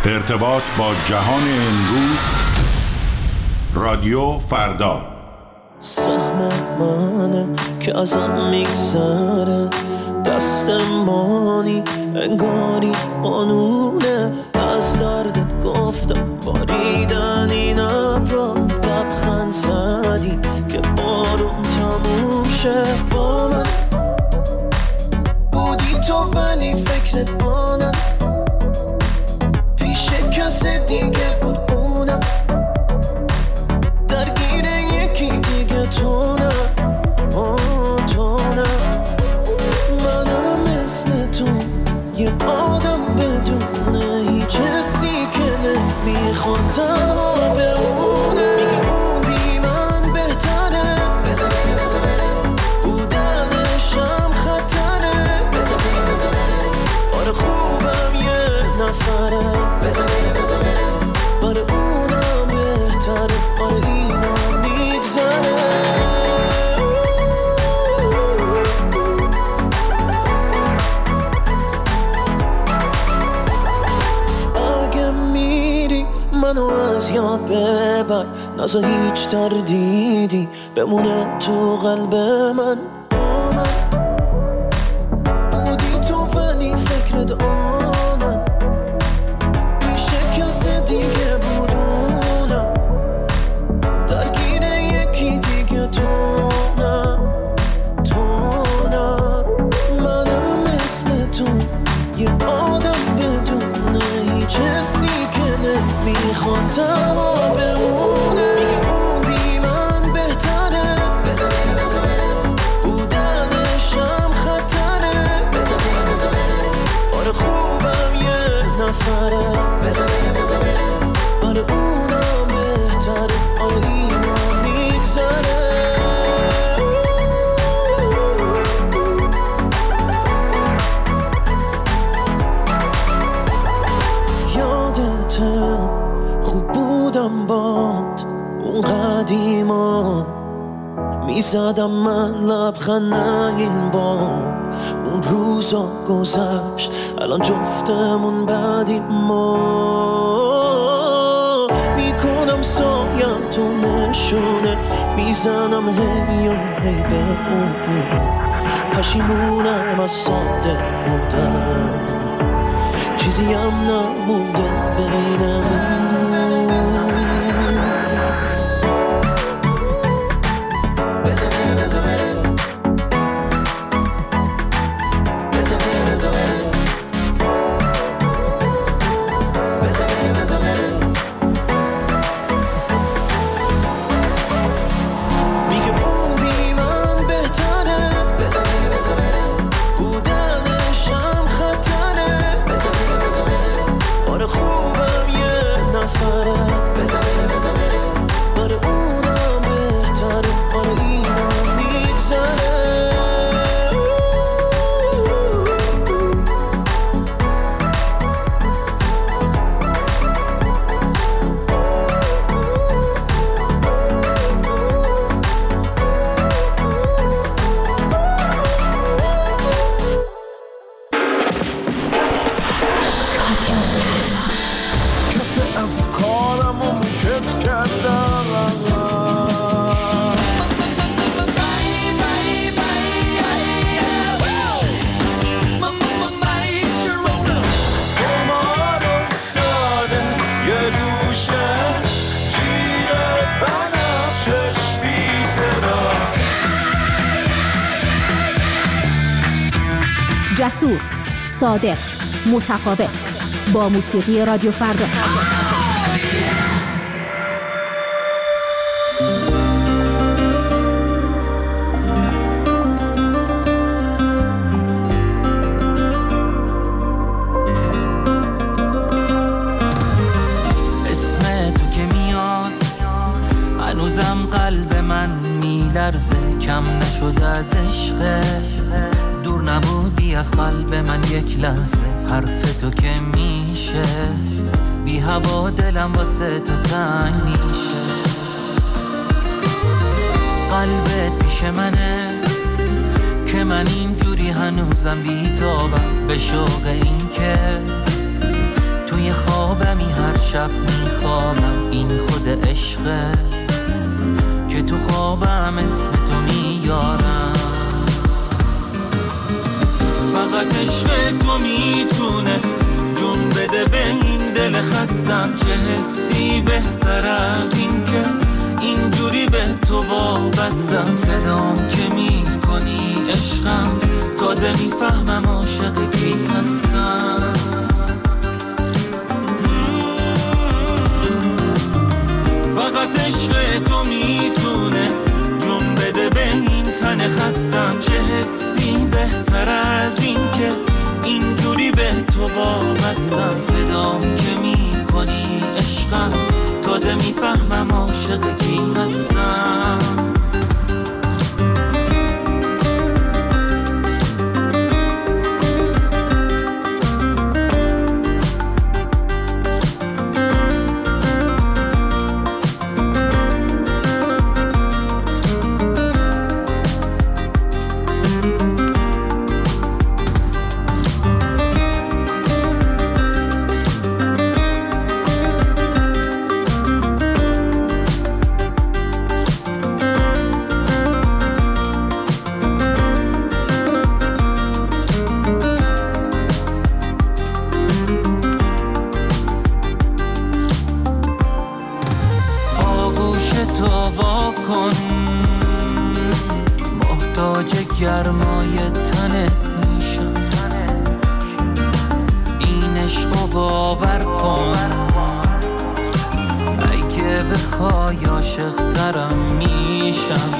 ارتباط با جهان امروز. رادیو فردا. سهم منه که ازم میگذره، دستمانی انگاری قانونه. از دردت گفتم باریدن این ابرا، لبخند زدی که بارون تموم شه. با من بودی تو ولی فکرت آنم، پیش کسی دیگه بود اونم، درگیر یکی دیگه تو نه. تو نه، منم مثل تو یه آدم بدونه هیچ حسی که نمیخواد تنها بمونه. میگه اون بی من بهتره، بذار بره، بودنشم خطره. بذار بره، آره خوبم یه نفره. بذار بره، برای اونم بهتره، آره اینم میگذره. اگه میری منو از یاد ببر، نذار هیچ تردیدی بمونه تو قلب من. با من بودی تو ولی فکرت آنم، پیش کسی دیگه بودونم، درگیر یکی دیگه تو نه. منم مثل تو یه آدم بدونه هیچ حسی که نمیخواد تنها بمونه. میگه اون بی من بهتره، بذار بره، بودنشم خطره. بذار بره، آره خوبم یه نفره. بذار بره، برای اونم بهتره، آره اینم میگذره. یادته خوب بودم باد اون قدیما، میزدم من لبخند این بار. اون روزا گذشت الان جفتمون بعدیم. ما میکنم سایتو نشونه، میزنم هی و هی به اون. پشیمونم از ساده بودم، چیزی هم نمونده بینمون. بذار بره، میگه اون بی من بهتره. بذار بره، بودنشم خطره. بذار بره، آره خوبم یه نفره. بذار بره، برای اونم بهتره، آره اینم میگذره. جسور، صادق، متفاوت، با موسیقی رادیو فردا. اسم تو که میاد هنوزم قلب من میلرزه، کم نشده از عشق. دور نبودی از قلب من یک لحظه، حرف تو که میشه بی هوا دلم واسه تو تنگ میشه. قلبت پیش منه که من اینجوری هنوزم بی‌تابم به شوق این که توی خوابم شب میخوابم این خود عشقه که تو خوابم اسم تو میارم. فقط عشق تو میتونه جون بده به این دل خستم. چه حسی بهتر از این که اینجوری به تو وابستم. صدام که میکنی عشقم تازه میفهمم عاشق کی هستم. فقط عشق تو میتونه جون بده به این تن خستم. چه حسی بهتر از این که اینجوری به تو وابستم. صدام که میکنی عشقم تازه میفهمم عاشق کی هستم. گرمای تنت میشم. این عشقو باور کن اگه بخوای عاشق ترم میشم.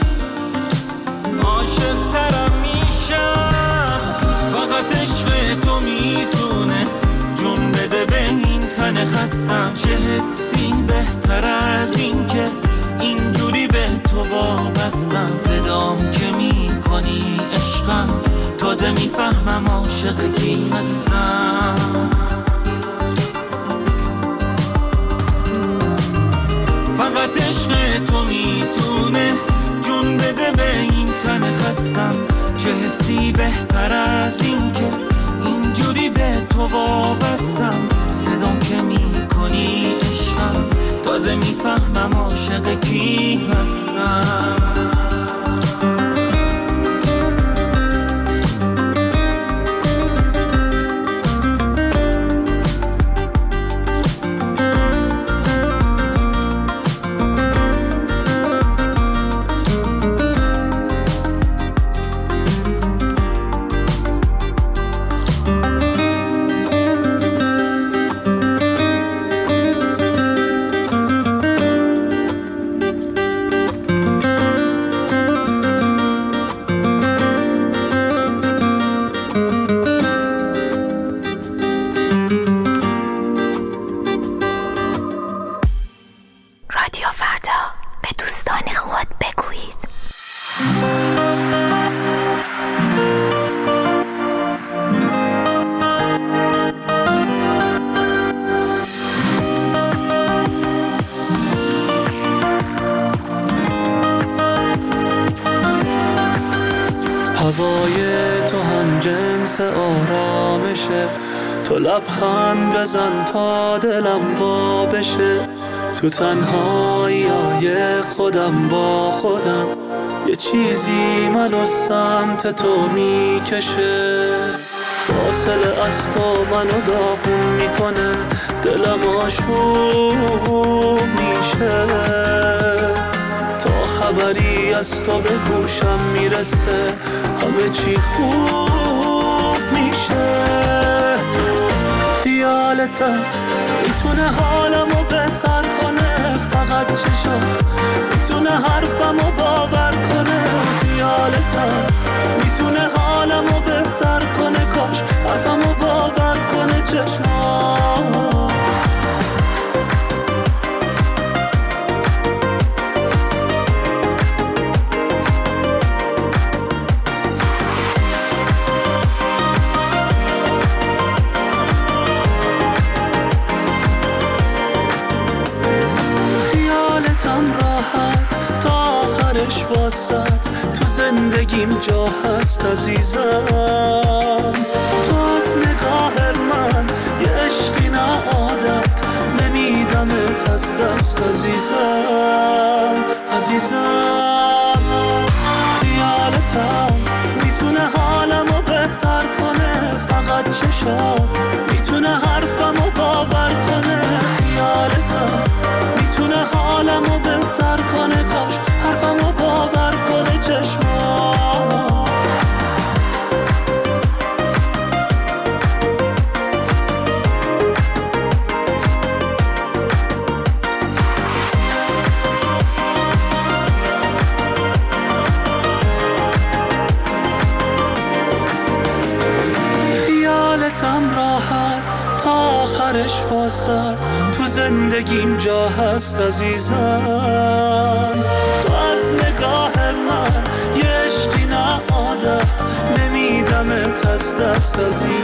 عاشق ترم میشم. فقط عشق تو میتونه جون بده به این تن خستم. چه حسی بهتر از این که اینجوری به تو وابستم. صدام که میکنی عشقم تازه میفهمم عاشق کی هستم. فقط عشق تو میتونه جون بده به این تن خستم. چه حسی بهتر از این که اینجوری به تو وابستم. صدام که میکنی عشقم تازه میفهمم عاشق کی هستم. هوای تو هم جنس آرامشه. تو لبخند بزن تا دلم وا بشه. تو تنهایی خودم با خودم یه چیزی منو سمت تو میکشه. فاصله از تو منو داغون میکنه. دلم آشوب میشه تا خبری از تو به گوشم میرسه. همه چی خوب میشه. خیالتم میتونه حالمو بهتر کنه. فقط چشات میتونه حرفمو باور کنه. خیالتم میتونه حالمو بهتر کنه. کاش حرفمو باور کنه چشمات. واسد تو زندگیم جا هست عزیزم. تو از نگاه من یه عشقی نه عادت هست عزیزم خیالتم میتونه حالمو بهتر کنه، فقط چشات میتونه حرفمو باور کنه. خیالتم میتونه حالمو بهتر کنه، کاش حرفمو باور کنه چشمات. خیالتم راحت تا آخرش واسط تو زندگیم جا هست عزیزم. تو از نگاه من یه عشقی نه عادت، نمیدمت از دست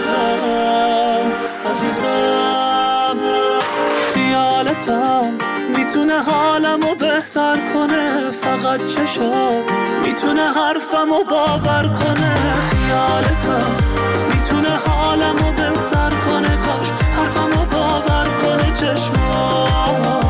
عزیزم. خیالتم میتونه حالمو بهتر کنه، فقط چشات میتونه حرفمو باور کنه. خیالتم میتونه حالمو بهتر کنه، کاش حرفمو باور کنه چشمات.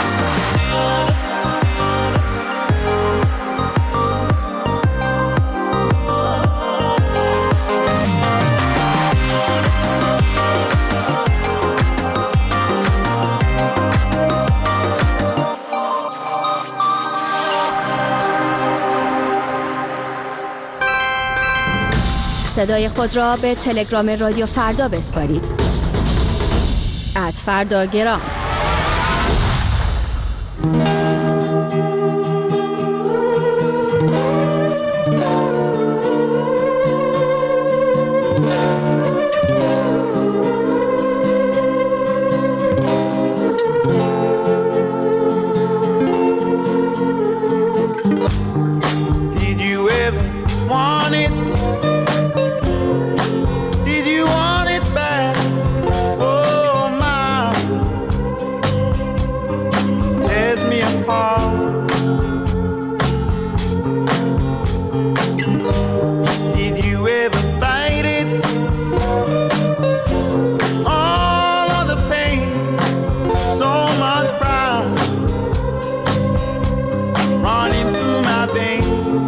صدای خود را به تلگرام رادیو فردا بسپارید. @فرداگرام. Did you ever want it? Did you want it back? Oh my, tears me apart. Did you ever fight it? All of the pain, so much pride running through my veins.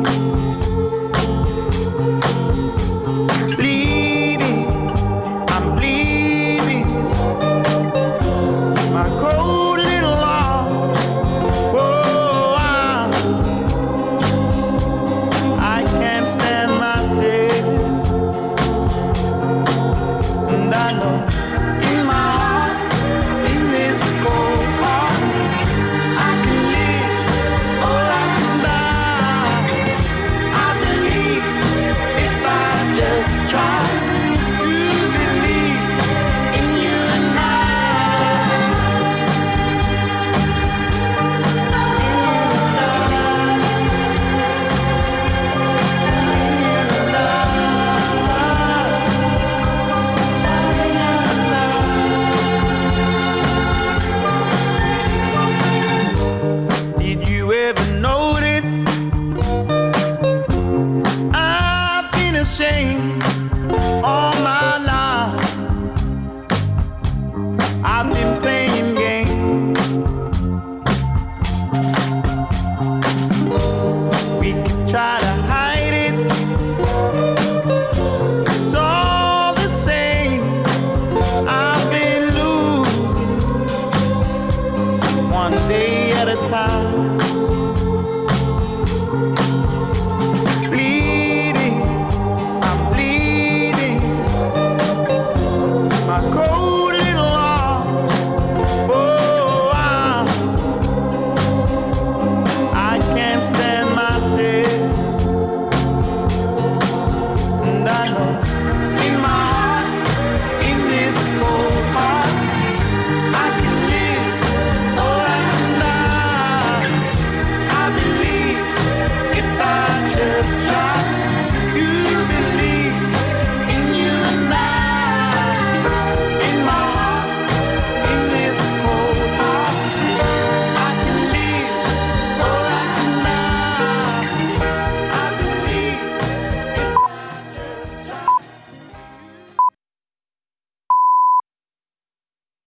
All my life I've been playing games. We could try to hide it, it's all the same. I've been losing one day at a time.